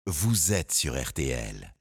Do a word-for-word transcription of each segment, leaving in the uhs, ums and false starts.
vous êtes sur R T L.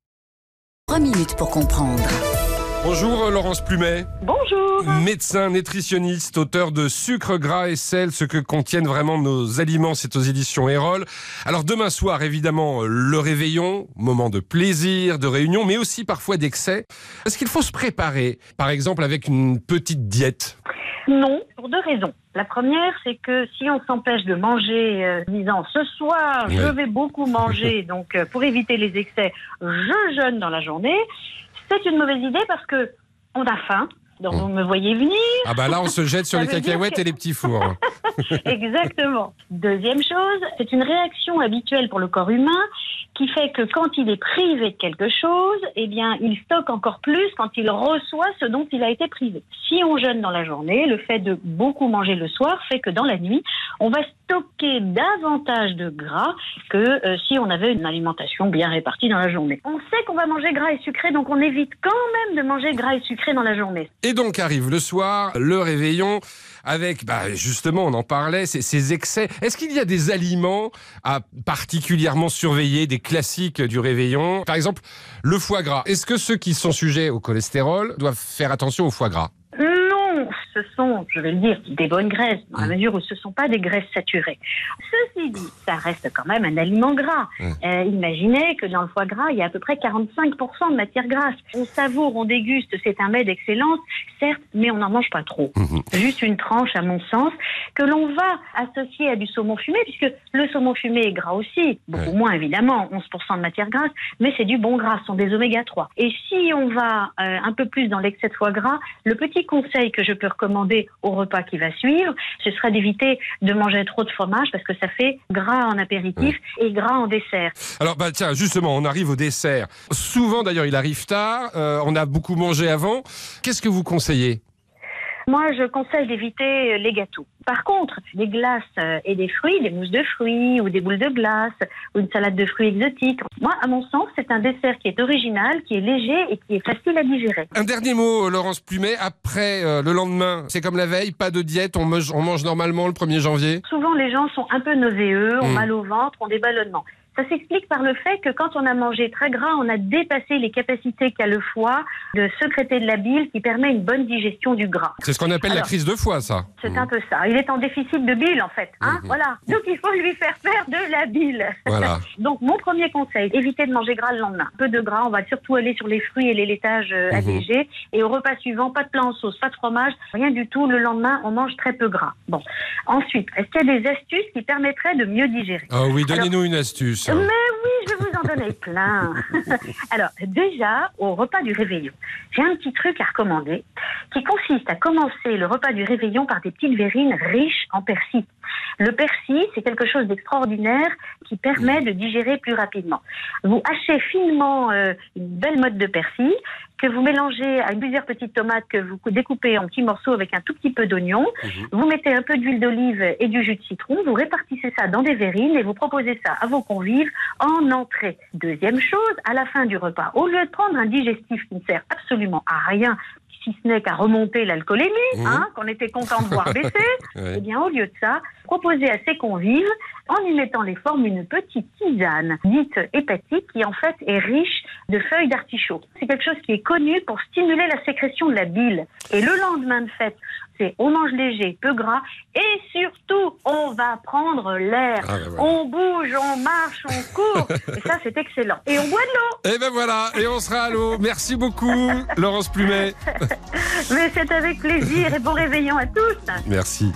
Trois minutes pour comprendre. Bonjour Laurence Plumet. Bonjour. Médecin, nutritionniste, auteur de Sucre, gras et sel, ce que contiennent vraiment nos aliments, c'est aux éditions Erol. Alors demain soir, évidemment, le réveillon, moment de plaisir, de réunion, mais aussi parfois d'excès. Est-ce qu'il faut se préparer, par exemple avec une petite diète ? Non, pour deux raisons. La première, c'est que si on s'empêche de manger, euh, disant ce soir, Oui. je vais beaucoup manger, donc euh, pour éviter les excès, je jeûne dans la journée, c'est une mauvaise idée parce que on a faim. Donc vous me voyez venir. Ah bah là, on se jette sur Ça les veut dire cacahuètes que- et les petits fours. Exactement. Deuxième chose, c'est une réaction habituelle pour le corps humain qui fait que quand il est privé de quelque chose, eh bien, il stocke encore plus quand il reçoit ce dont il a été privé. Si on jeûne dans la journée, le fait de beaucoup manger le soir fait que dans la nuit, on va stocker davantage de gras que euh, si on avait une alimentation bien répartie dans la journée. On sait qu'on va manger gras et sucré, donc on évite quand même de manger gras et sucré dans la journée. Et donc arrive le soir, le réveillon, avec, bah, justement, on en parlait, ces, ces excès. Est-ce qu'il y a des aliments à particulièrement surveiller, des classiques du réveillon ? Par exemple, le foie gras. Est-ce que ceux qui sont sujets au cholestérol doivent faire attention au foie gras ? Non, ce sont, je vais le dire, des bonnes graisses, dans la mesure où ce ne sont pas des graisses saturées. Ceci dit, ça reste quand même un aliment gras. Mmh. Euh, imaginez que dans le foie gras, il y a à peu près quarante-cinq pour cent de matière grasse. On savoure, on déguste, c'est un mets d'excellence, certes, mais on n'en mange pas trop. Mmh. Juste une tranche, à mon sens, que l'on va associer à du saumon fumé, puisque le saumon fumé est gras aussi, beaucoup Ouais. moins évidemment, onze pour cent de matière grasse, mais c'est du bon gras, ce sont des oméga trois. Et si on va euh, un peu plus dans l'excès de foie gras, le petit conseil que je peux recommander au repas qui va suivre, ce serait d'éviter de manger trop de fromage parce que ça fait gras en apéritif et gras en dessert. Alors, bah, tiens, justement, on arrive au dessert. Souvent, d'ailleurs, il arrive tard. euh, on a beaucoup mangé avant. Qu'est-ce que vous conseillez ? Moi, je conseille d'éviter les gâteaux. Par contre, des glaces euh, et des fruits, des mousses de fruits ou des boules de glace ou une salade de fruits exotiques. Moi, à mon sens, c'est un dessert qui est original, qui est léger et qui est facile à digérer. Un dernier mot, Laurence Plumet. Après, euh, le lendemain, c'est comme la veille, pas de diète, on mange, on mange normalement le premier janvier. Souvent, les gens sont un peu nauséeux, ont Mmh. mal au ventre, ont des ballonnements. Ça s'explique par le fait que quand on a mangé très gras, on a dépassé les capacités qu'a le foie de sécréter de la bile qui permet une bonne digestion du gras. C'est ce qu'on appelle la Alors, crise de foie, ça. C'est Mmh. un peu ça. Il est en déficit de bile, en fait. Hein, Mhm. voilà. Donc, il faut lui faire faire de la bile. Voilà. Donc, mon premier conseil, évitez de manger gras le lendemain. Peu de gras, on va surtout aller sur les fruits et les laitages euh, Mhm. allégés. Et au repas suivant, pas de plat en sauce, pas de fromage, rien du tout. Le lendemain, on mange très peu gras. Bon. Ensuite, est-ce qu'il y a des astuces qui permettraient de mieux digérer ? Ah oui, donnez-nous une astuce. Mais oui, je vais vous en donner plein. Alors, déjà, au repas du réveillon, j'ai un petit truc à recommander qui consiste à commencer le repas du réveillon par des petites verrines riches en persil. Le persil, c'est quelque chose d'extraordinaire qui permet de digérer plus rapidement. Vous hachez finement euh, une belle motte de persil que vous mélangez à plusieurs petites tomates que vous découpez en petits morceaux avec un tout petit peu d'oignon. Mhm. Vous mettez un peu d'huile d'olive et du jus de citron. Vous répartissez ça dans des verrines et vous proposez ça à vos convives en entrée. Deuxième chose, à la fin du repas, au lieu de prendre un digestif qui ne sert absolument à rien, si ce n'est qu'à remonter l'alcoolémie, Mmh. hein, qu'on était content de voir baisser, Ouais. eh bien, au lieu de ça, proposez à ses convives, en y mettant les formes, une petite tisane dite hépatique qui, en fait, est riche de feuilles d'artichaut. C'est quelque chose qui est connu pour stimuler la sécrétion de la bile. Et le lendemain de fête, c'est on mange léger, peu gras, et surtout, on va prendre l'air. Ah, ben voilà. On bouge, on marche, on court. Et ça, c'est excellent. Et on boit de l'eau. Et ben voilà, et on sera à l'eau. Merci beaucoup, Laurence Plumet. Mais c'est avec plaisir et bon réveillon à tous. Merci.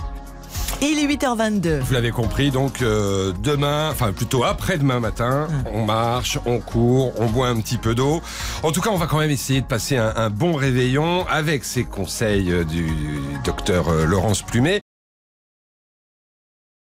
Il est huit heures vingt-deux. Vous l'avez compris, donc euh, demain, enfin plutôt après-demain matin, on marche, on court, on boit un petit peu d'eau. En tout cas, on va quand même essayer de passer un, un bon réveillon avec ces conseils euh, du docteur euh, Laurence Plumet.